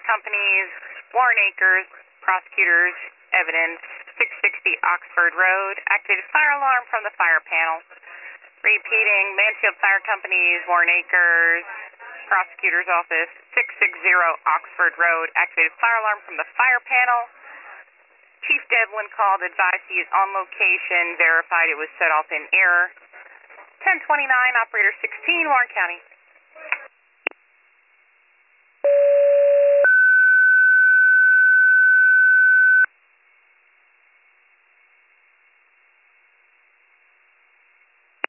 Companies, Warren Acres, prosecutors, evidence, 660 Oxford Road, activated fire alarm from the fire panel. Repeating, Mansfield Fire Companies, Warren Acres, prosecutor's office, 660 Oxford Road, activated fire alarm from the fire panel. Chief Devlin called, advised he is on location, verified it was set off in error. 1029, operator 16, Warren County.